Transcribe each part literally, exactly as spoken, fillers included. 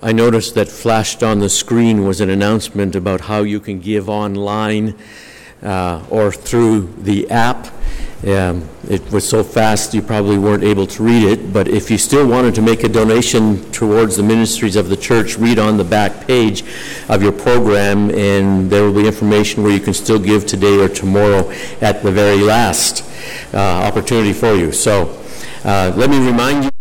I noticed that flashed on the screen was an announcement about how you can give online uh, or through the app. Um, it was so fast you probably weren't able to read it, but if you still wanted to make a donation towards the ministries of the church, read on the back page of your program, and there will be information where you can still give today or tomorrow at the very last uh, opportunity for you. So uh, let me remind you,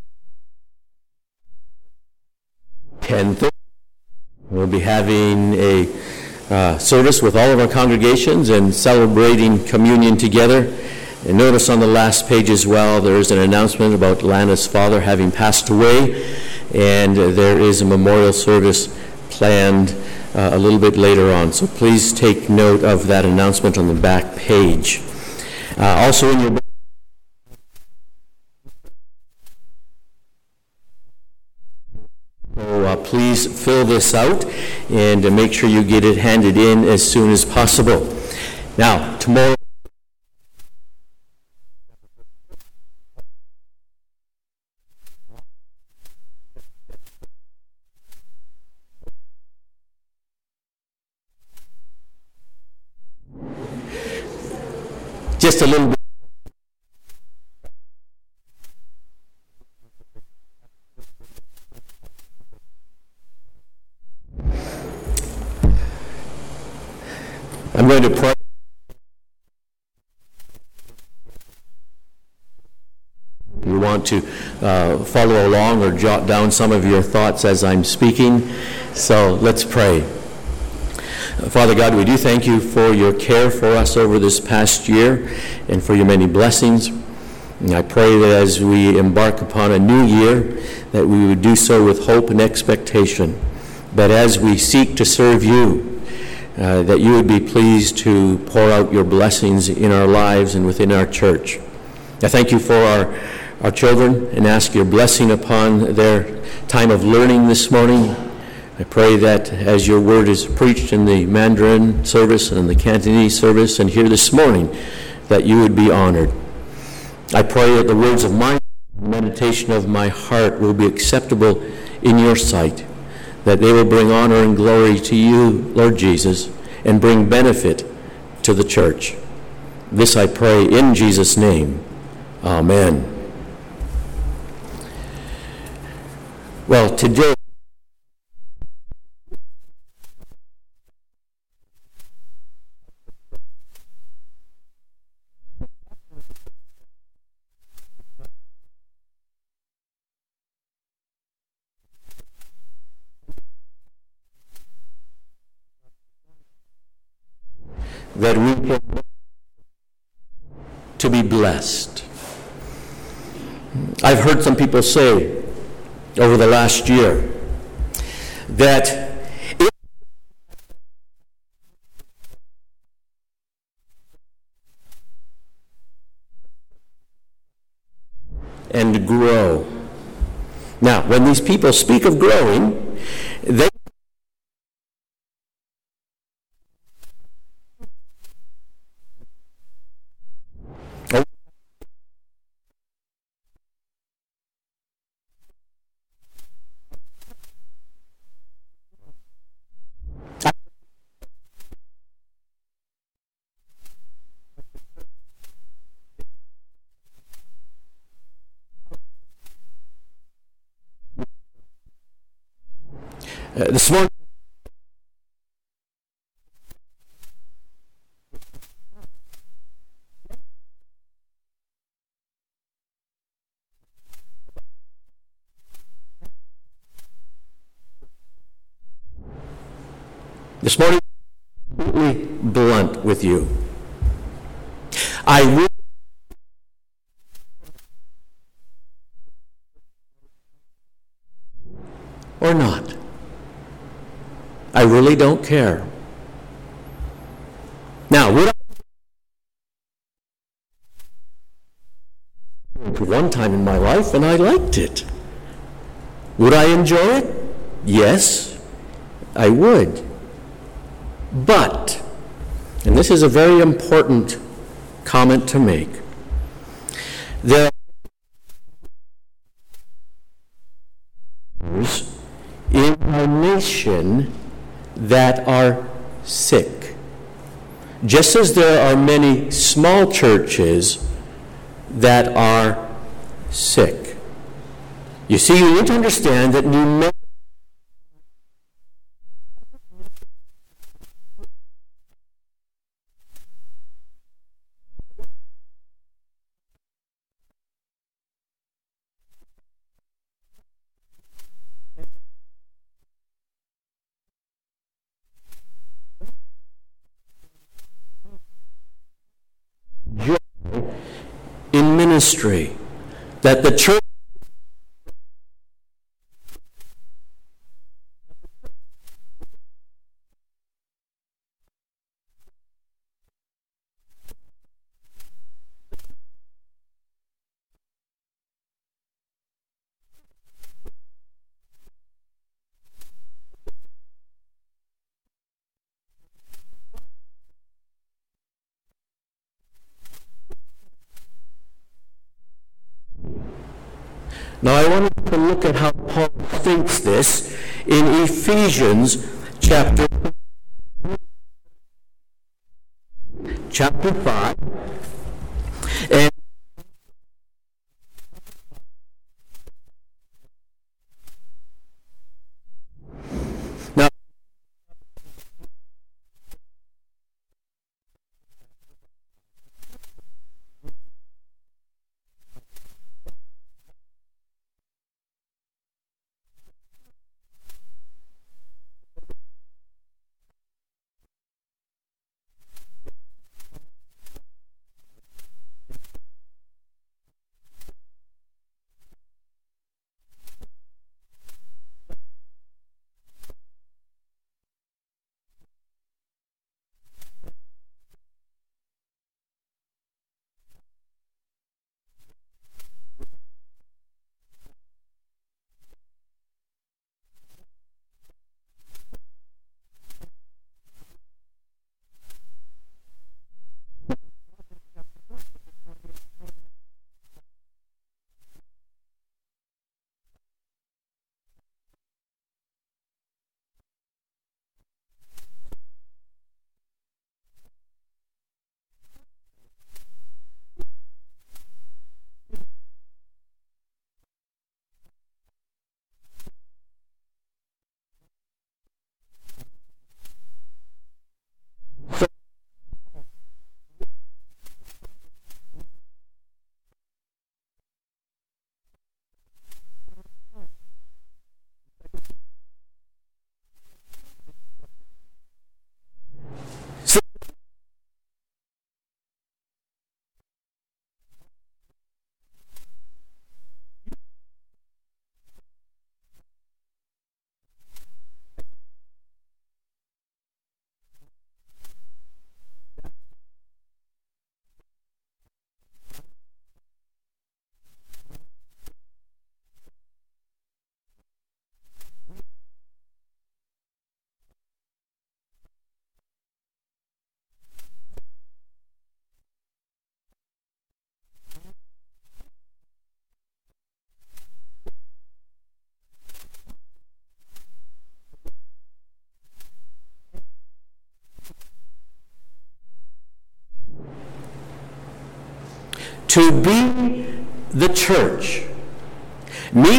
ten thirty, we'll be having a uh, service with all of our congregations and celebrating communion together. And notice on the last page as well, there is an announcement about Lana's father having passed away, and there is a memorial service planned uh, a little bit later on. So please take note of that announcement on the back page. Uh, also in your So uh, please fill this out and uh, make sure you get it handed in as soon as possible. Now, tomorrow, just a little bit. I'm going to pray. You want to uh, follow along or jot down some of your thoughts as I'm speaking. So let's pray. Uh, Father God, we do thank you for your care for us over this past year and for your many blessings. And I pray that as we embark upon a new year, that we would do so with hope and expectation. That as we seek to serve you, Uh, that you would be pleased to pour out your blessings in our lives and within our church. I thank you for our, our children and ask your blessing upon their time of learning this morning. I pray that as your word is preached in the Mandarin service and the Cantonese service and here this morning, that you would be honored. I pray that the words of my meditation of my heart will be acceptable in your sight, that they will bring honor and glory to you, Lord Jesus, and bring benefit to the church. This I pray in Jesus' name. Amen. Well, today, that we can to be blessed. I've heard some people say over the last year that if and grow. Now, when these people speak of growing, they Uh, this morning, this morning, I'm completely blunt with you. I will. Or not. I really don't care. Now, would I one time in my life and I liked it? Would I enjoy it? Yes, I would. But, and this is a very important comment to make, there are in nation that are sick. Just as there are many small churches that are sick. You see, you need to understand that numerically in ministry, that the church Now I want to look at how Paul states this in Ephesians chapter chapter five. And now to be the church means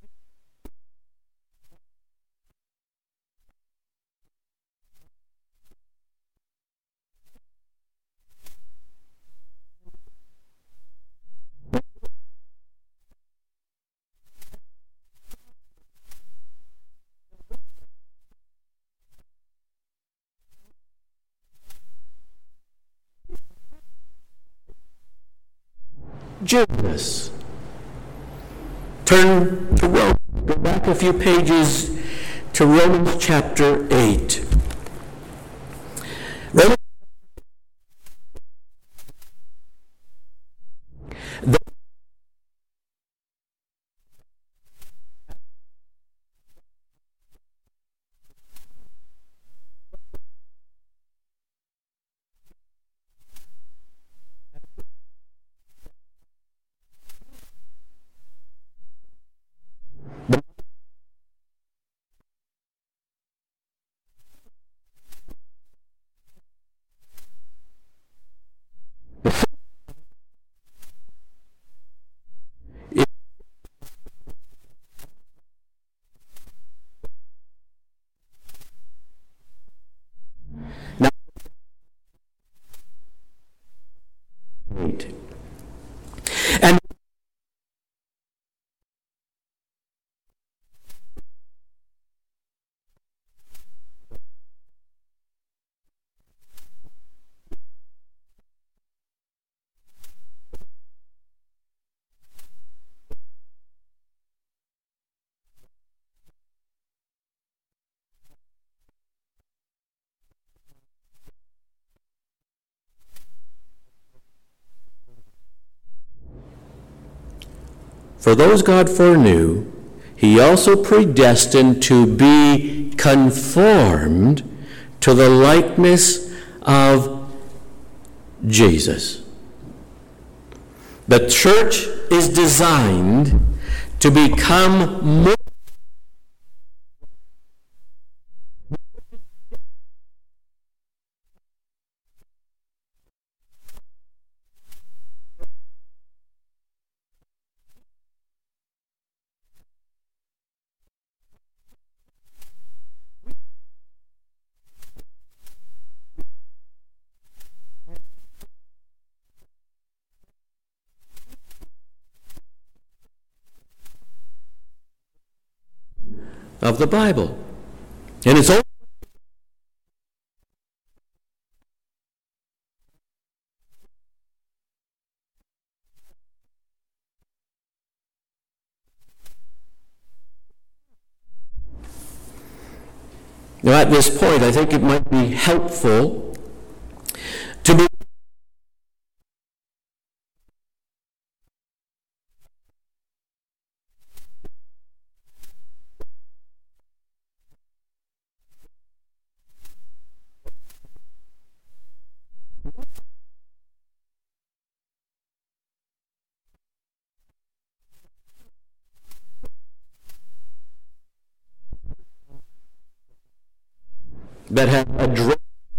gentleness. Turn to Romans. Go back a few pages to Romans chapter eight. Romans For those God foreknew, he also predestined to be conformed to the likeness of Jesus. The church is designed to become more of the Bible. And it's only now at this point, I think it might be helpful to be that have addressed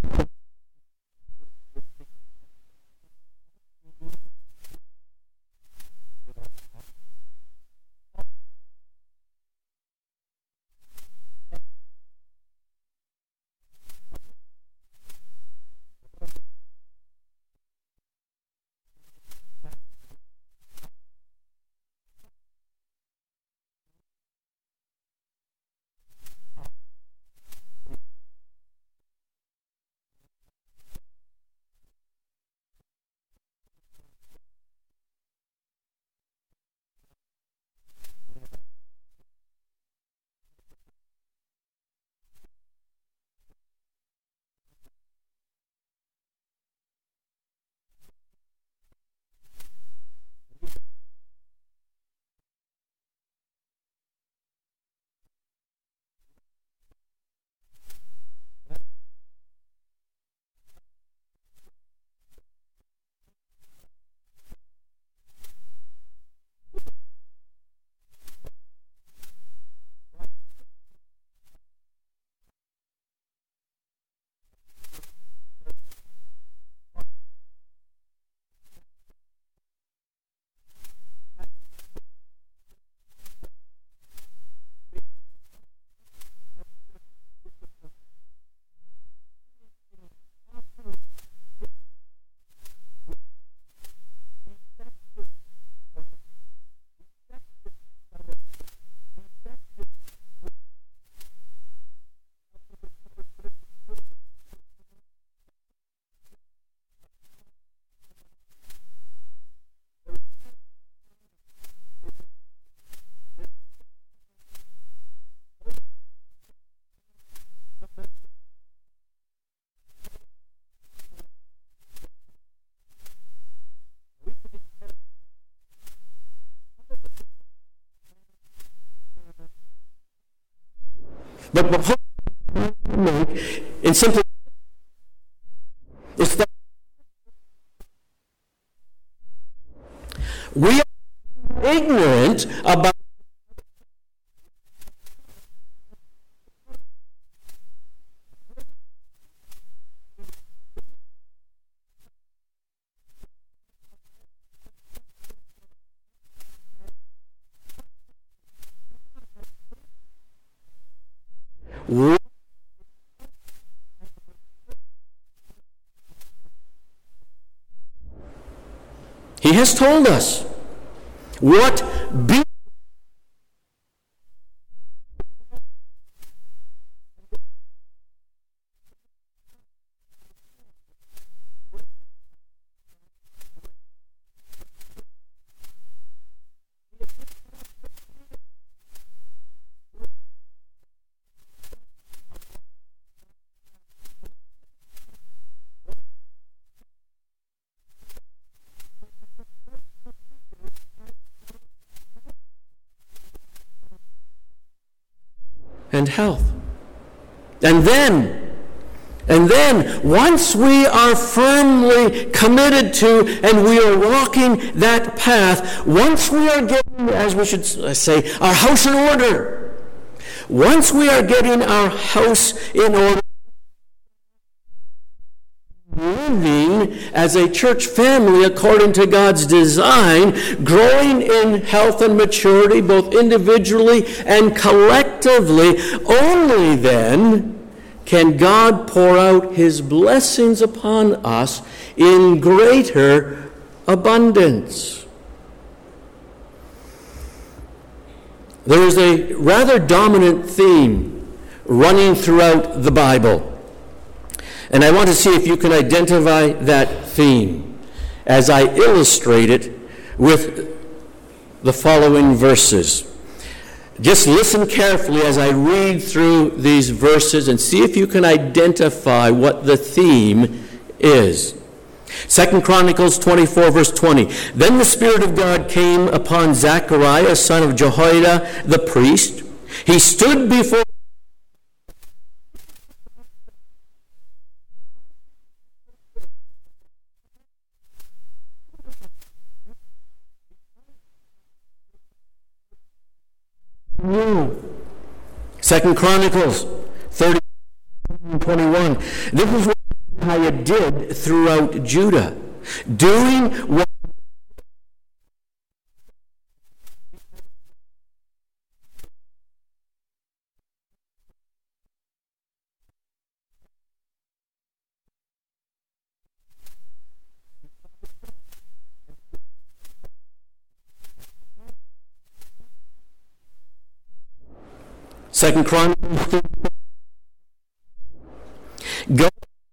but the point I make in simply is that we are ignorant about what he has told us. What be and health. And then, and then, once we are firmly committed to and we are walking that path, once we are getting, as we should say, our house in order, once we are getting our house in order, living as a church family according to God's design, growing in health and maturity, both individually and collectively, only then can God pour out his blessings upon us in greater abundance. There is a rather dominant theme running throughout the Bible. And I want to see if you can identify that theme as I illustrate it with the following verses. Just listen carefully as I read through these verses and see if you can identify what the theme is. Second Chronicles twenty-four, verse twenty. Then the Spirit of God came upon Zechariah, son of Jehoiada, the priest. He stood before Second Chronicles thirty and twenty-one. This is what Hezekiah did throughout Judah, doing what Second Chronicles. Go.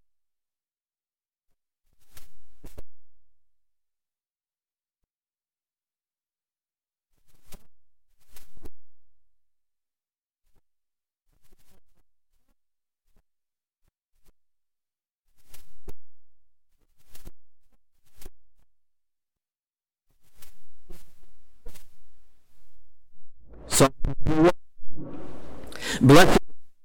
So, blessed.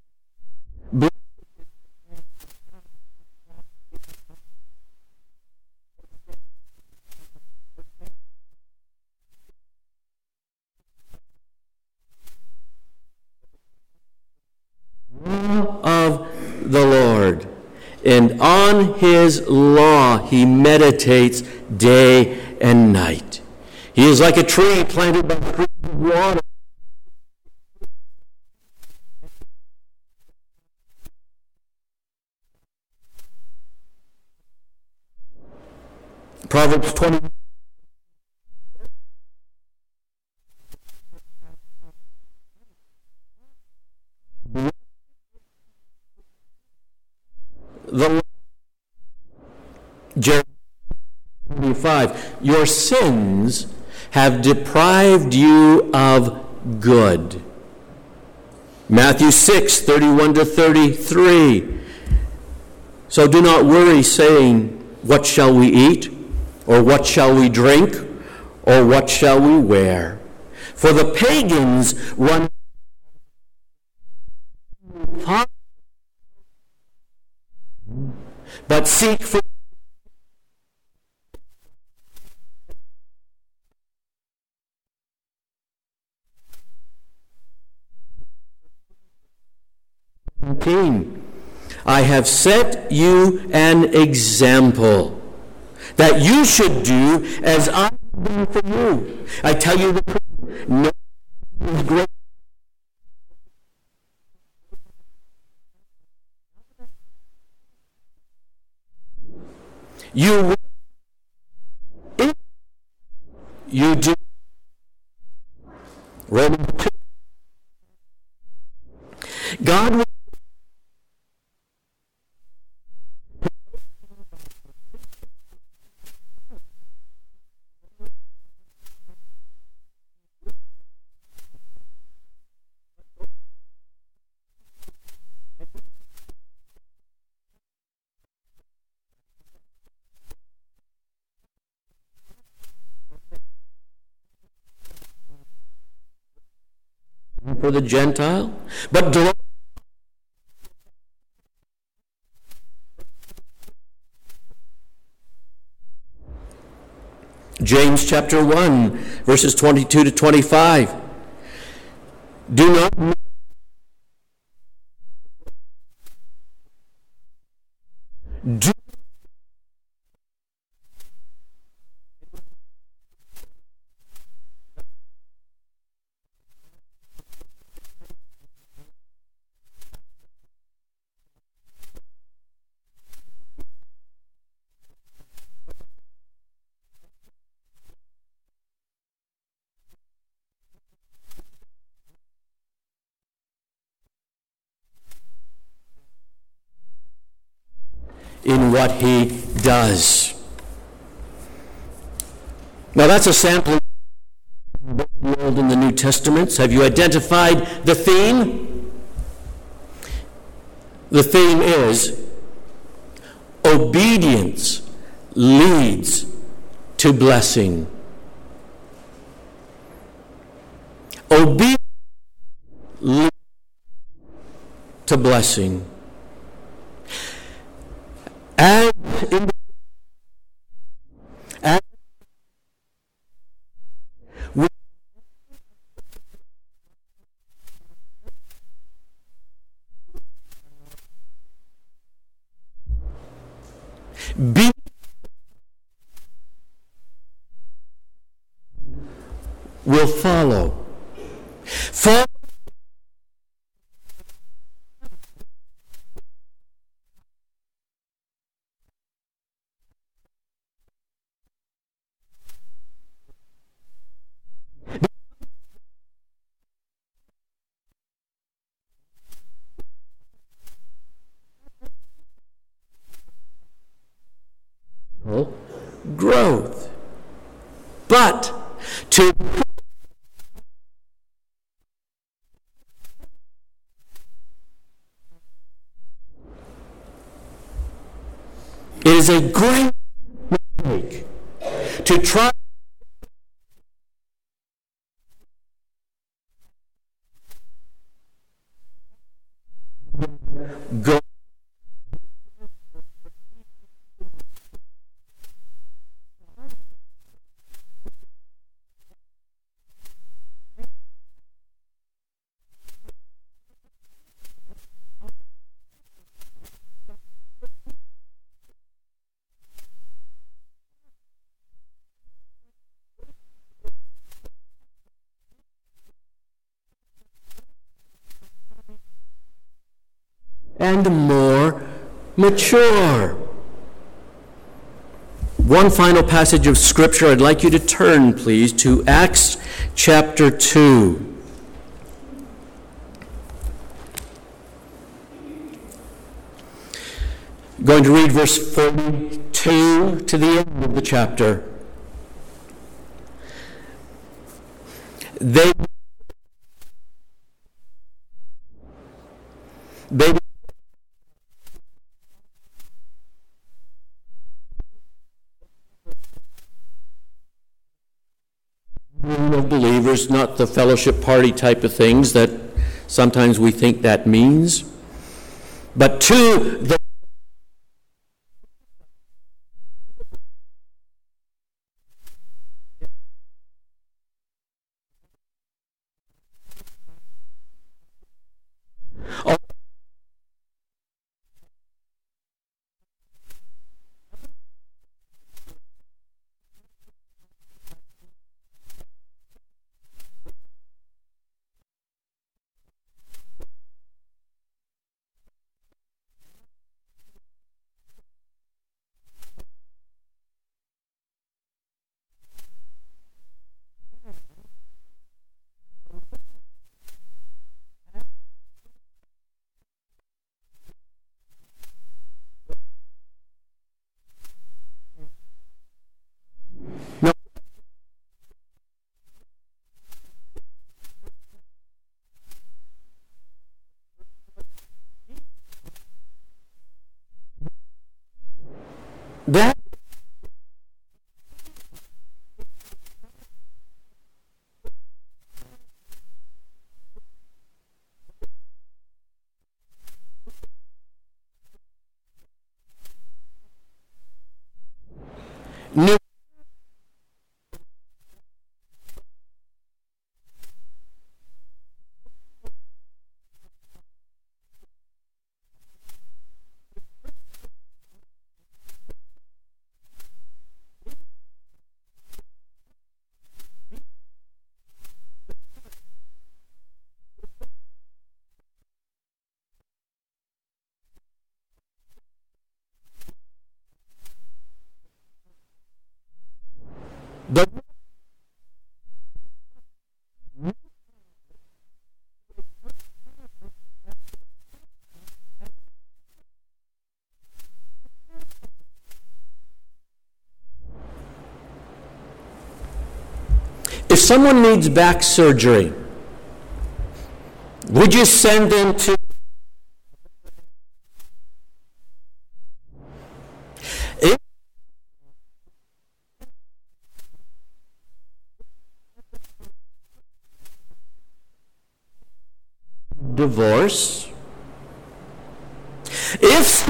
Of the Lord, and on his law he meditates day and night. He is like a tree planted by streams of water. Proverbs twenty. The Jeremiah twenty-five. Your sins have deprived you of good. Matthew six, thirty-one to thirty-three. So do not worry, saying, what shall we eat? Or what shall we drink? Or what shall we wear? For the pagans run but seek for I have set you an example that you should do as I have done for you. I tell you the truth, no one is great. You will, you do. Romans two. God will for the Gentile, but delight. James chapter one, verses twenty-two to twenty-five. Do not do in what he does. Now that's a sampling of the Old and the New Testaments. Have you identified the theme? The theme is obedience leads to blessing. Obedience leads to blessing. As in the, as we, be will follow. Follow. Growth. But to it is a great mistake to try go and more mature. One final passage of Scripture. I'd like you to turn, please, to Acts chapter two. I'm going to read verse forty-two to the end of the chapter. They they of believers, not the fellowship party type of things that sometimes we think that means, but to the that new the If someone needs back surgery, would you send them to if divorce? If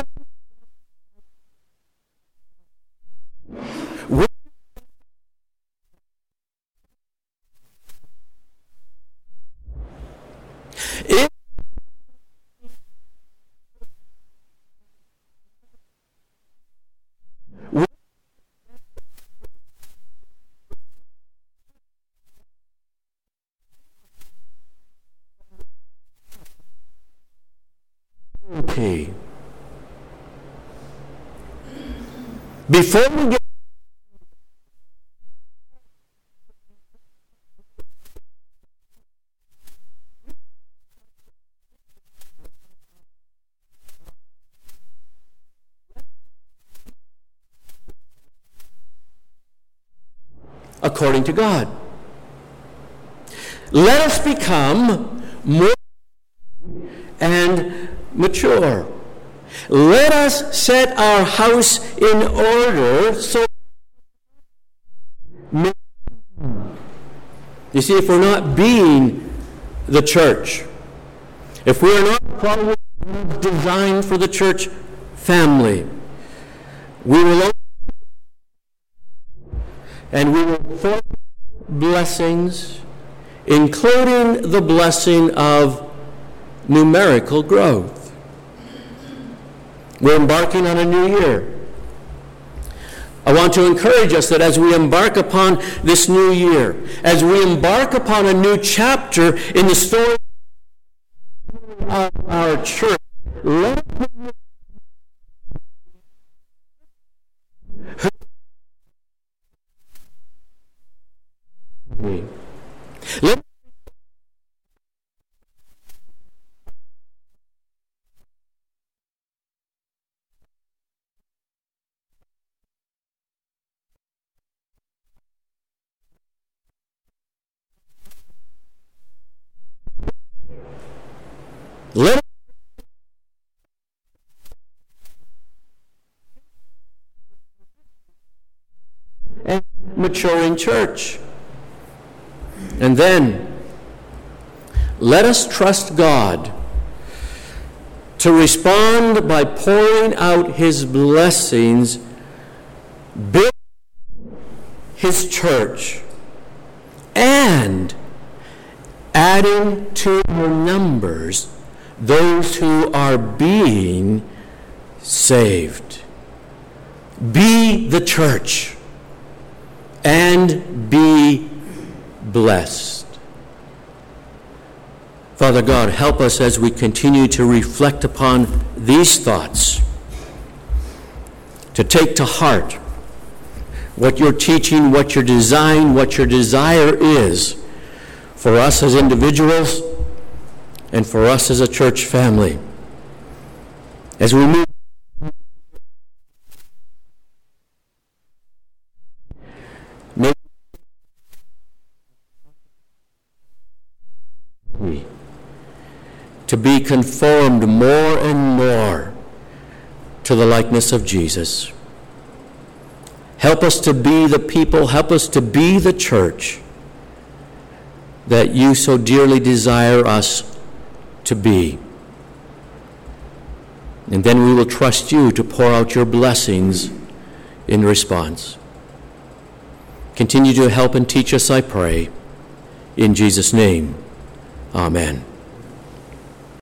if okay. Before we get according to God, let us become more and mature. Let us set our house in order so you see, if we're not being the church, if we are not following God's design for the church family, we will and we will form blessings, including the blessing of numerical growth. We're embarking on a new year. I want to encourage us that as we embark upon this new year, as we embark upon a new chapter in the story of our church, let us let Let and maturing church. And then let us trust God to respond by pouring out his blessings, build his church, and adding to our numbers those who are being saved. Be the church and be blessed. Father God, help us as we continue to reflect upon these thoughts, to take to heart what you're teaching, what your design, what your desire is for us as individuals and for us as a church family. As we move to be conformed more and more to the likeness of Jesus. Help us to be the people, help us to be the church that you so dearly desire us to be. And then we will trust you to pour out your blessings in response. Continue to help and teach us, I pray. In Jesus' name, amen.